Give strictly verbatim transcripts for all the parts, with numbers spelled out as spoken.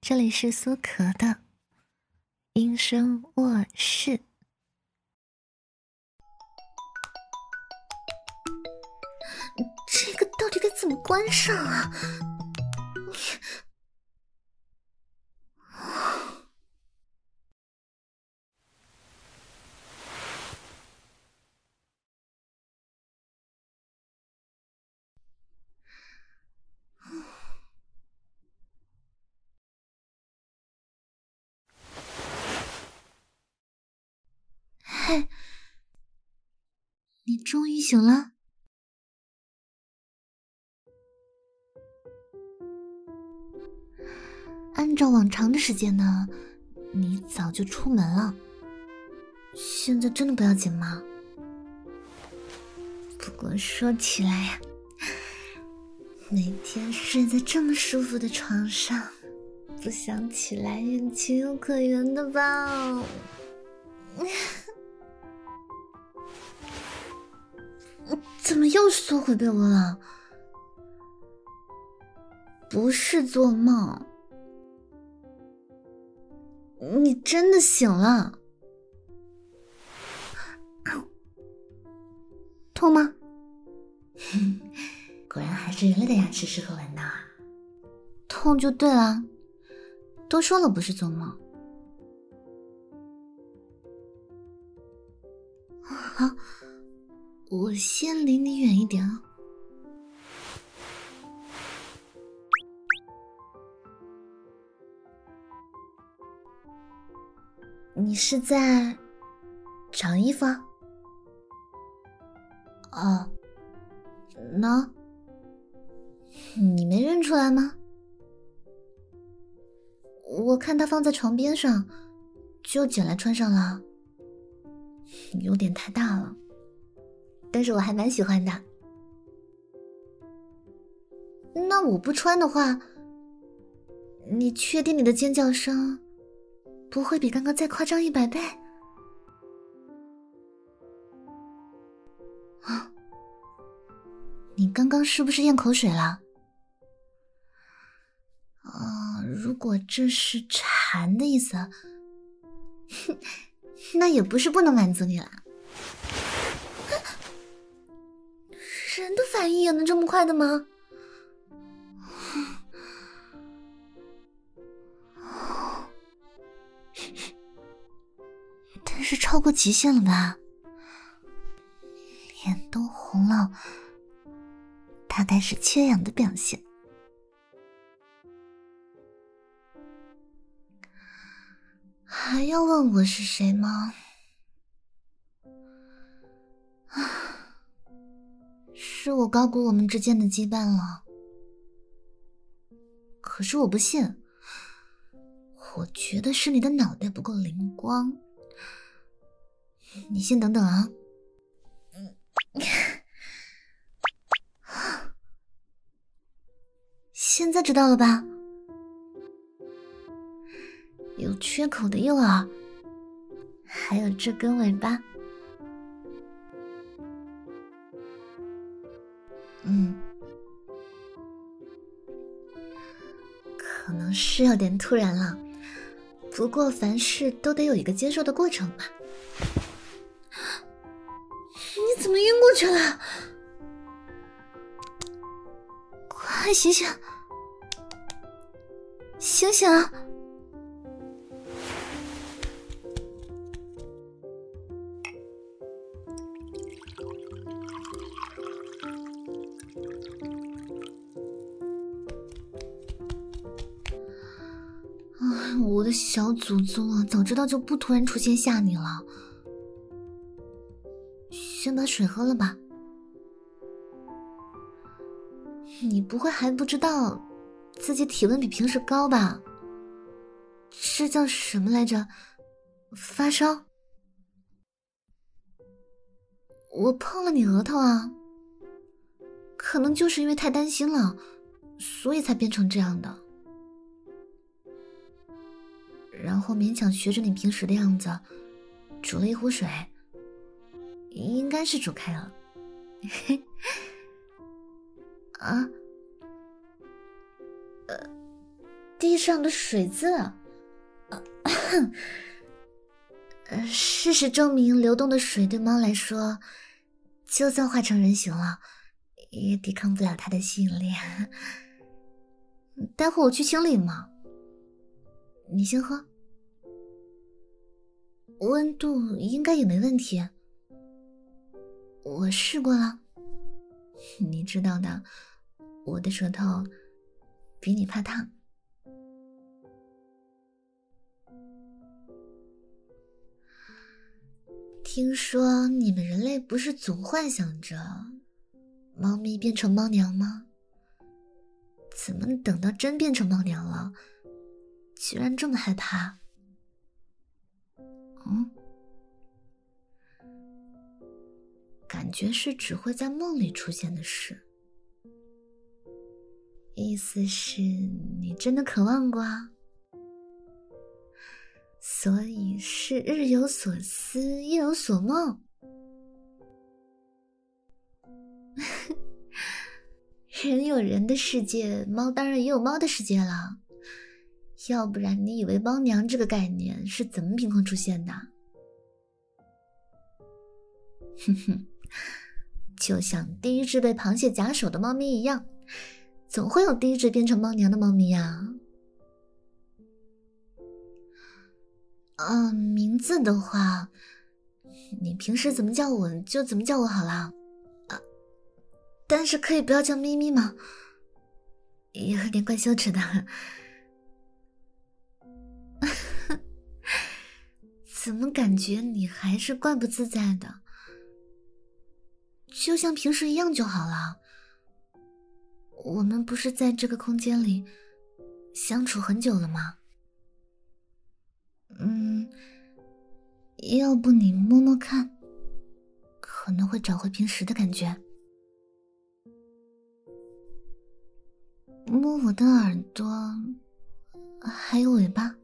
这里是苏可的音声卧室。 这个到底该怎么关上啊？嘿，你终于醒了。按照往常的时间呢，你早就出门了。现在真的不要紧吗？不过说起来呀，每天睡在这么舒服的床上，不想起来也情有可原的吧。怎么又缩回被窝了？不是做梦，你真的醒了。痛吗？ 果然还是人类的牙齿适合玩闹啊。 痛就对了，都说了不是做梦。好，我先离你远一点啊。你是在找衣服啊？哦，喏，你没认出来吗？我看它放在床边上，就捡来穿上了。有点太大了，但是我还蛮喜欢的。那我不穿的话，你确定你的尖叫声不会比刚刚再夸张一百倍？啊，你刚刚是不是咽口水了？啊，如果这是馋的意思，那也不是不能满足你啦。人的反应也能这么快的吗？但是超过极限了吧？脸都红了，大概是缺氧的表现。还要问我是谁吗？是我高估我们之间的羁绊了。可是我不信，我觉得是你的脑袋不够灵光。你先等等啊。现在知道了吧？有缺口的右耳，还有这根尾巴。嗯，可能是有点突然了，不过凡事都得有一个接受的过程嘛。你怎么晕过去了？快醒醒！醒醒啊！哎，我的小祖宗啊，早知道就不突然出现吓你了。先把水喝了吧。你不会还不知道自己体温比平时高吧？这叫什么来着？发烧？我碰了你额头啊，可能就是因为太担心了，所以才变成这样的。然后勉强学着你平时的样子，煮了一壶水，应该是煮开了。啊？呃， 地上的水渍。呃，事实证明，流动的水对猫来说，就算化成人形了，也抵抗不了它的吸引力。待会我去清理嘛，你先喝，温度应该也没问题。我试过了，你知道的，我的舌头比你怕烫。听说你们人类不是总幻想着猫咪变成猫娘吗？怎么等到真变成猫娘了，居然这么害怕？嗯，感觉是只会在梦里出现的事。意思是你真的渴望过啊？所以是日有所思，夜有所梦。人有人的世界，猫当然也有猫的世界了。要不然你以为猫娘这个概念是怎么凭空出现的？哼哼，就像第一只被螃蟹夹手的猫咪一样，总会有第一只变成猫娘的猫咪啊。嗯，名字的话，你平时怎么叫我就怎么叫我好了。啊，但是可以不要叫咪咪吗？有点怪羞耻的。怎么感觉你还是怪不自在的？就像平时一样就好了。我们不是在这个空间里相处很久了吗？嗯，要不你摸摸看，可能会找回平时的感觉。摸我的耳朵，还有尾巴。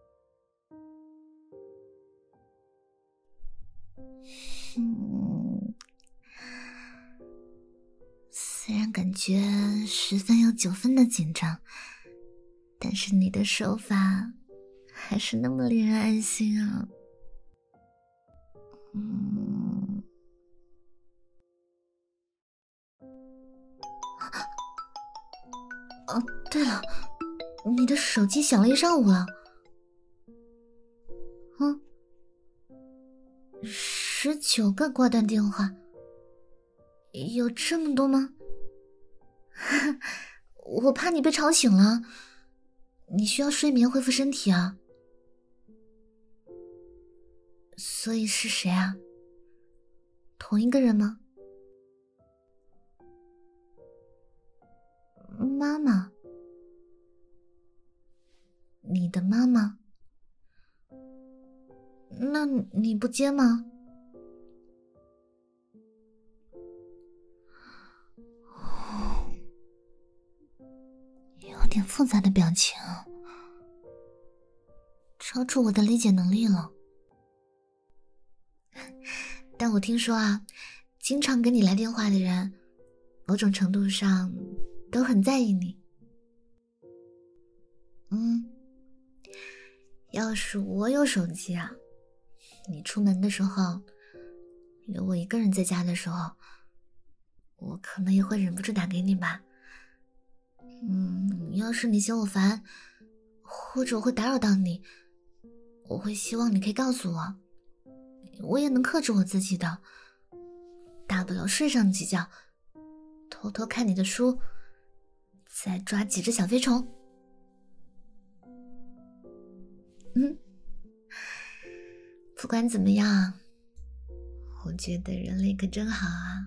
嗯，虽然感觉十分有九分的紧张，但是你的手法还是那么令人安心啊。嗯，哦，对了，你的手机响了一上午了。嗯，十九个挂断电话，有这么多吗？我怕你被吵醒了，你需要睡眠恢复身体啊。所以是谁啊？同一个人吗？妈妈？你的妈妈？那你不接吗？有点复杂的表情，超出我的理解能力了。但我听说啊，经常给你来电话的人，某种程度上都很在意你。嗯，要是我有手机啊，你出门的时候，有我一个人在家的时候，我可能也会忍不住打给你吧。嗯，要是你嫌我烦，或者我会打扰到你，我会希望你可以告诉我，我也能克制我自己的，大不了睡上几觉，偷偷看你的书，再抓几只小飞虫。嗯，不管怎么样，我觉得人类可真好啊。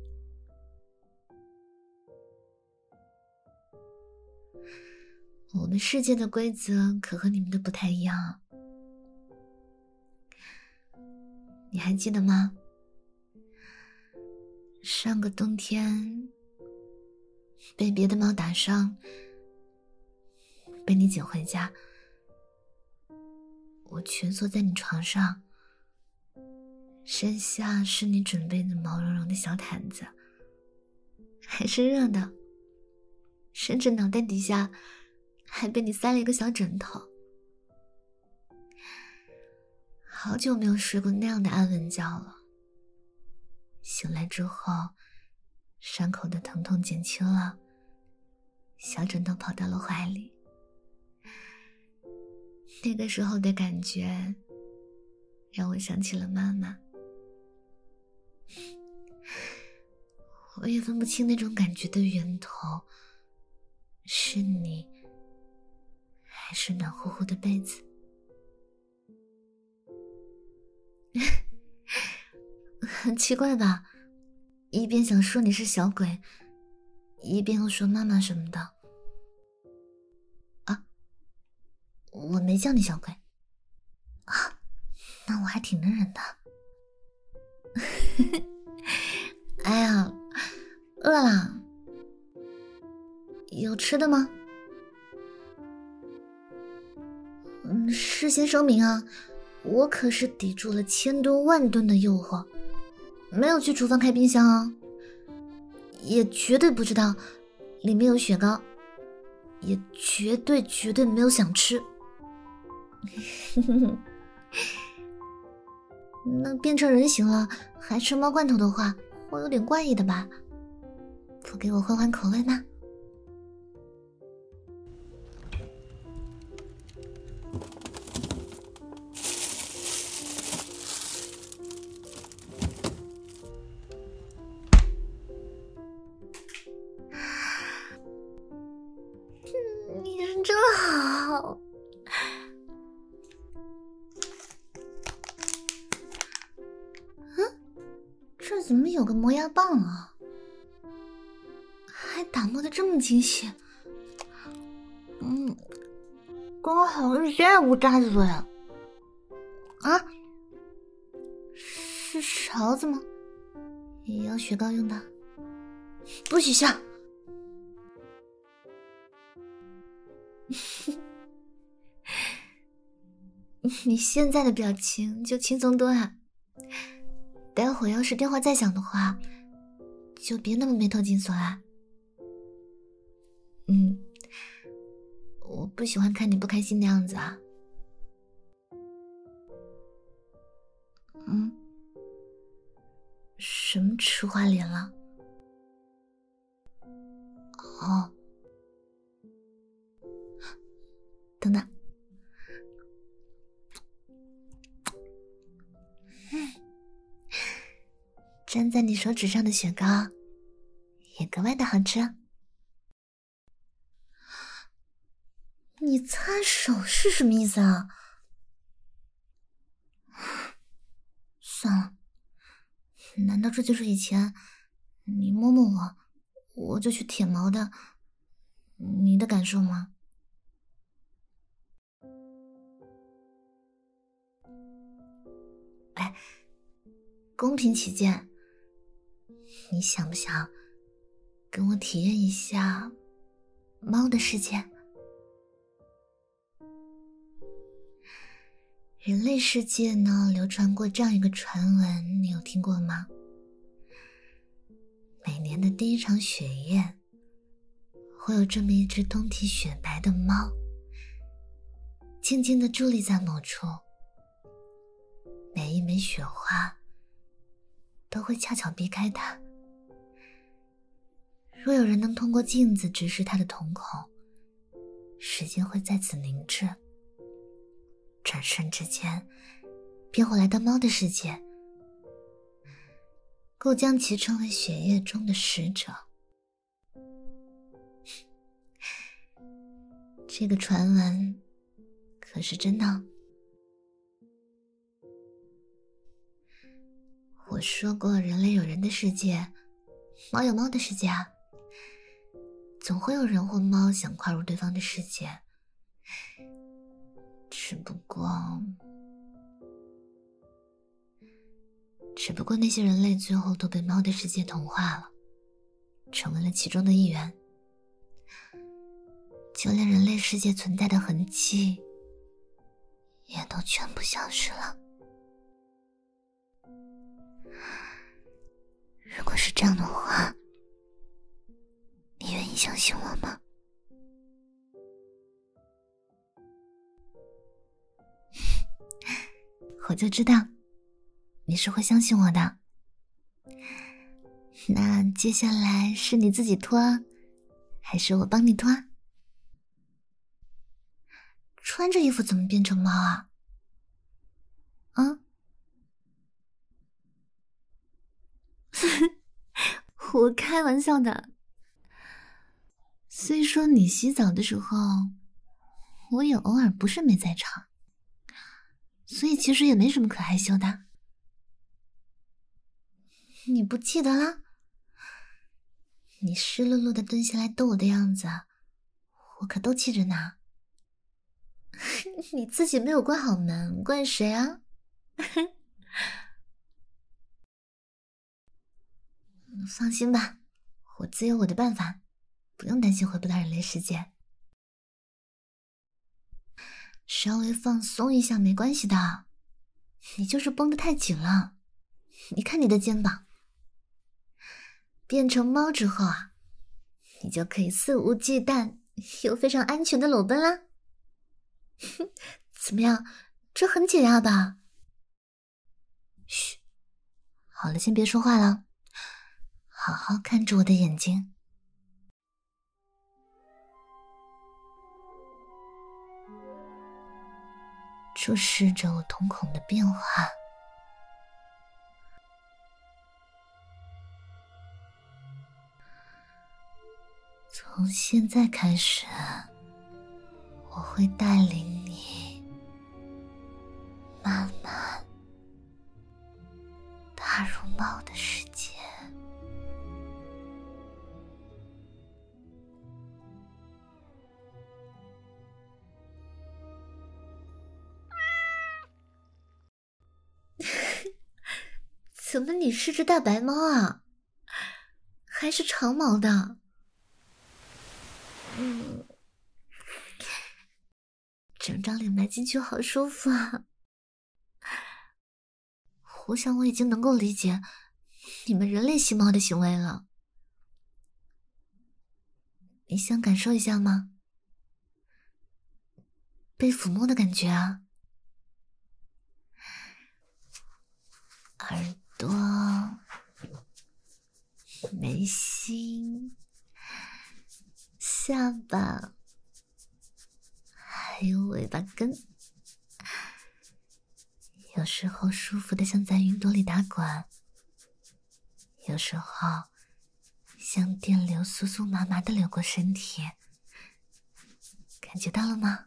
我们世界的规则可和你们的不太一样，你还记得吗？上个冬天被别的猫打伤，被你捡回家，我蜷缩在你床上，身下是你准备的毛茸茸的小毯子，还是热的，甚至脑袋底下还被你塞了一个小枕头。好久没有睡过那样的安稳觉了。醒来之后，伤口的疼痛减轻了，小枕头跑到了怀里。那个时候的感觉让我想起了妈妈。我也分不清那种感觉的源头是你还是暖乎乎的被子。很奇怪吧，一边想说你是小鬼，一边又说妈妈什么的。啊，我没叫你小鬼啊，那我还挺能忍的。哎呀，饿了，有吃的吗？嗯，事先声明啊，我可是抵住了千吨万吨的诱惑，没有去厨房开冰箱啊，也绝对不知道里面有雪糕，也绝对绝对没有想吃。那变成人形了还吃猫罐头的话，会有点怪异的吧？不给我换换口味吗？你人真好。嗯，这怎么有个磨牙棒啊？还打磨的这么精细。嗯，刚好是这不扎嘴啊？是勺子吗？也要雪糕用的？不许笑。你现在的表情就轻松多了，待会要是电话再响的话，就别那么眉头紧锁啦。嗯，我不喜欢看你不开心的样子啊。嗯，什么吃花脸了？哦，等等。粘在你手指上的雪糕也格外的好吃。你擦手是什么意思啊？算了，难道这就是以前你摸摸我，我就去舔毛的你的感受吗？哎，公平起见，你想不想跟我体验一下猫的世界？人类世界呢，流传过这样一个传闻，你有听过吗？每年的第一场雪宴，会有这么一只通体雪白的猫，静静地伫立在某处，每一枚雪花都会恰巧避开它。若有人能通过镜子直视它的瞳孔，时间会在此凝滞，转瞬之间便会来到猫的世界，故将其称为雪夜中的使者。这个传闻可是真的。我说过人类有人的世界，猫有猫的世界啊，总会有人或猫想跨入对方的世界，只不过只不过那些人类最后都被猫的世界同化了，成为了其中的一员，就连人类世界存在的痕迹也都全部消失了。如果是这样的话，你愿意相信我吗？ 我就知道你是会相信我的。那接下来是你自己脱，还是我帮你脱？穿着衣服怎么变成猫啊？啊？我开玩笑的。虽说你洗澡的时候，我也偶尔不是没在场，所以其实也没什么可害羞的。你不记得了？你湿漉漉的蹲下来逗我的样子，我可都记着呢。你自己没有关好门，怪谁啊？放心吧，我自有我的办法，不用担心回不到人类世界。稍微放松一下没关系的，你就是绷得太紧了。你看你的肩膀，变成猫之后啊，你就可以肆无忌惮又非常安全的裸奔啦。怎么样，这很解压吧？嘘，好了，先别说话了，好好看着我的眼睛。注视着我瞳孔的变化。从现在开始，我会带领你慢慢踏入猫的世界。怎么你是只大白猫啊？还是长毛的？嗯，整张脸埋进去好舒服啊！我想我已经能够理解你们人类吸猫的行为了。你想感受一下吗？被抚摸的感觉啊，耳朵、眉心、下巴，还有尾巴根，有时候舒服的像在云朵里打滚，有时候像电流酥酥麻麻的流过身体，感觉到了吗？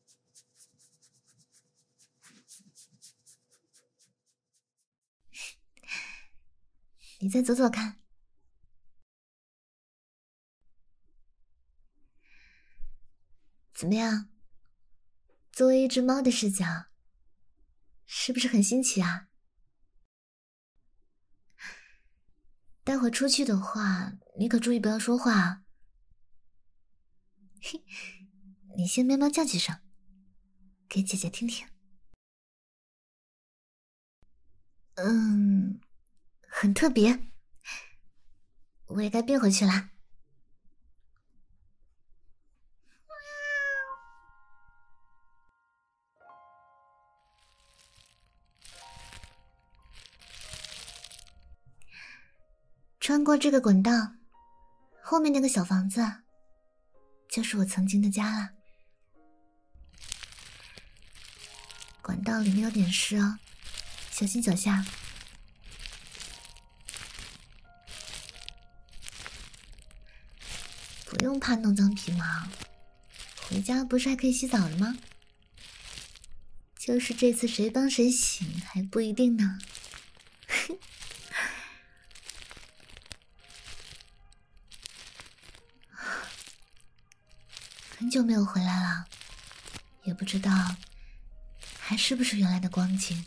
你再走走看。怎么样？作为一只猫的视角，是不是很新奇啊？待会出去的话，你可注意不要说话啊。嘿，你先喵喵叫几声，给姐姐听听。嗯，很特别。我也该变回去啦。穿过这个滚道，后面那个小房子就是我曾经的家了。管道里面有点湿哦，小心脚下。不用怕弄脏皮毛，回家不是还可以洗澡了吗？就是这次谁帮谁洗还不一定呢。很久没有回来了，也不知道还是不是原来的光景。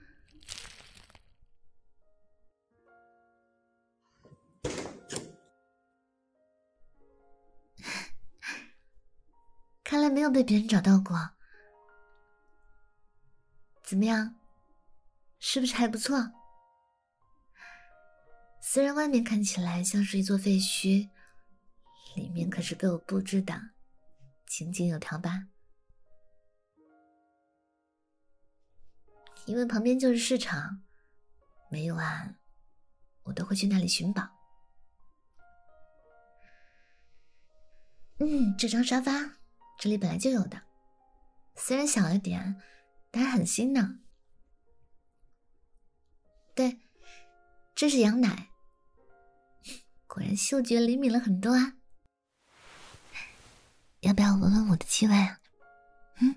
看来没有被别人找到过。怎么样？是不是还不错？虽然外面看起来像是一座废墟，里面可是被我布置的井井有条吧。 因为旁边就是市场，每晚我都会去那里寻宝。嗯，这张沙发这里本来就有的，虽然小了点，但还很新呢。对，这是羊奶，果然嗅觉灵敏了很多啊。要不要闻闻我的气味啊？嗯，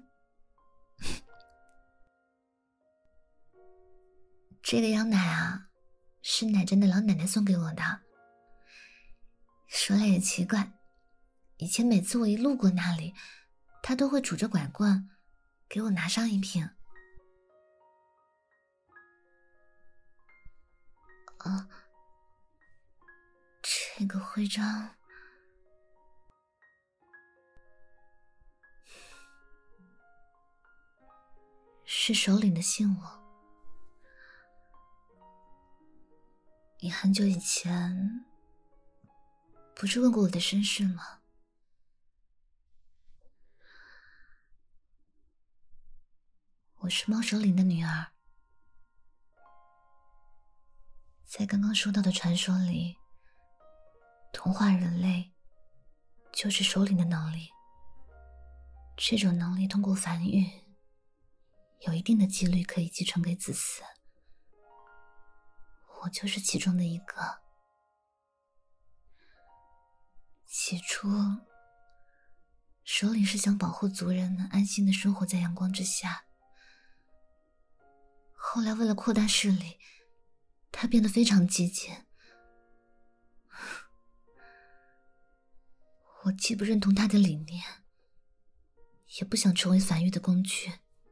这个羊奶啊，是奶珍的老奶奶送给我的。说来也奇怪，以前每次我一路过那里，她都会拄着拐棍给我拿上一瓶。啊，这个徽章是首领的信物。你很久以前不是问过我的身世吗？我是猫首领的女儿。在刚刚说到的传说里，同化人类就是首领的能力。这种能力通过繁育，有一定的几率可以继承给子嗣。我就是其中的一个。起初，首领是想保护族人能安心的生活在阳光之下。后来为了扩大势力，他变得非常激进。我既不认同他的理念，也不想成为繁育的工具。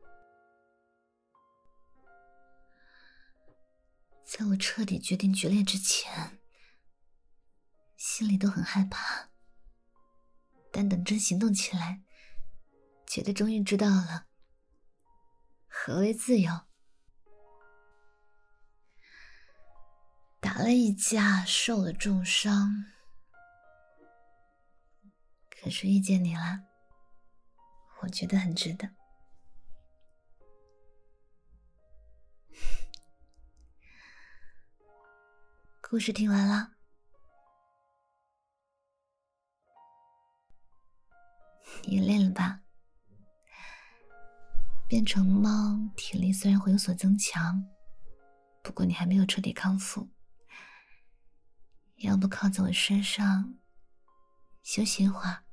在我彻底决定决裂之前，心里都很害怕，但等真行动起来，觉得终于知道了何为自由。打了一架，受了重伤，可是遇见你了，我觉得很值得。故事听完了，你累了吧？变成猫，体力虽然会有所增强，不过你还没有彻底康复。要不靠在我身上休息一会儿？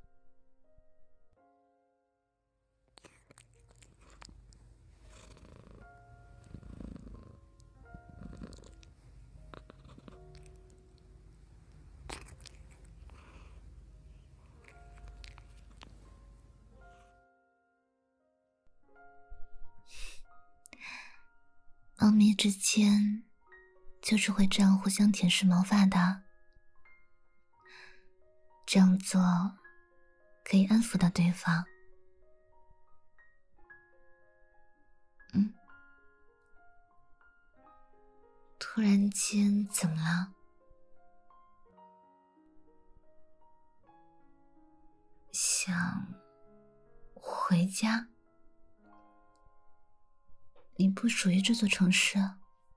猫咪之间就是会这样互相舔舐毛发的，这样做可以安抚到对方。嗯，突然间怎么了？想回家？你不属于这座城市啊。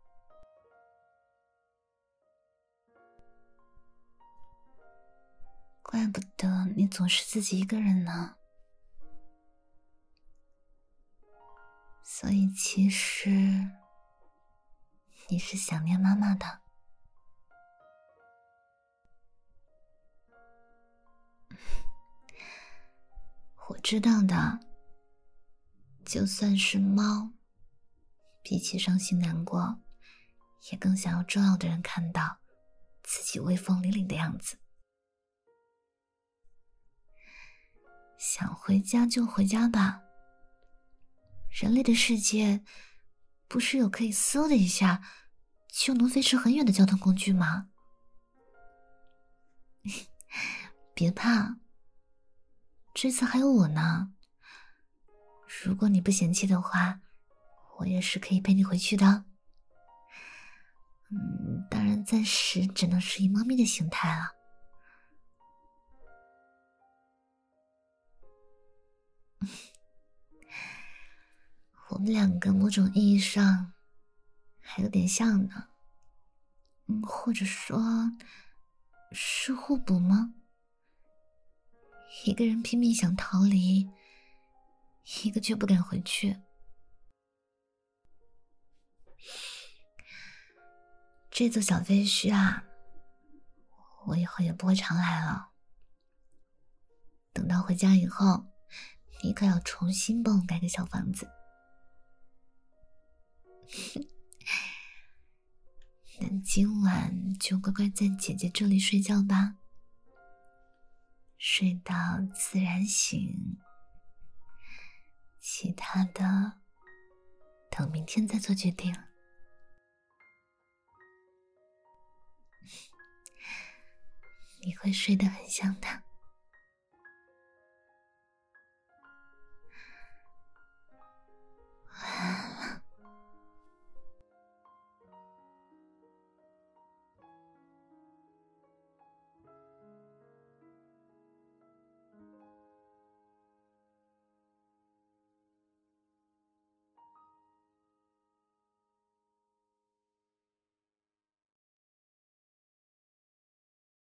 怪不得你总是自己一个人呢。所以其实你是想念妈妈的。我知道的，就算是猫，比起伤心难过，也更想要重要的人看到自己威风凛凛的样子。想回家就回家吧，人类的世界不是有可以嗖的一下就能飞驰很远的交通工具吗？别怕，这次还有我呢。如果你不嫌弃的话，我也是可以陪你回去的。嗯，当然暂时只能是以猫咪的形态了。 我们两个某种意义上还有点像呢。嗯，或者说是互补吗？一个人拼命想逃离，一个却不敢回去。这座小废墟啊，我以后也不会常来了。等到回家以后，你可要重新帮我盖个小房子。那今晚就乖乖在姐姐这里睡觉吧，睡到自然醒，其他的等明天再做决定。你会睡得很香的。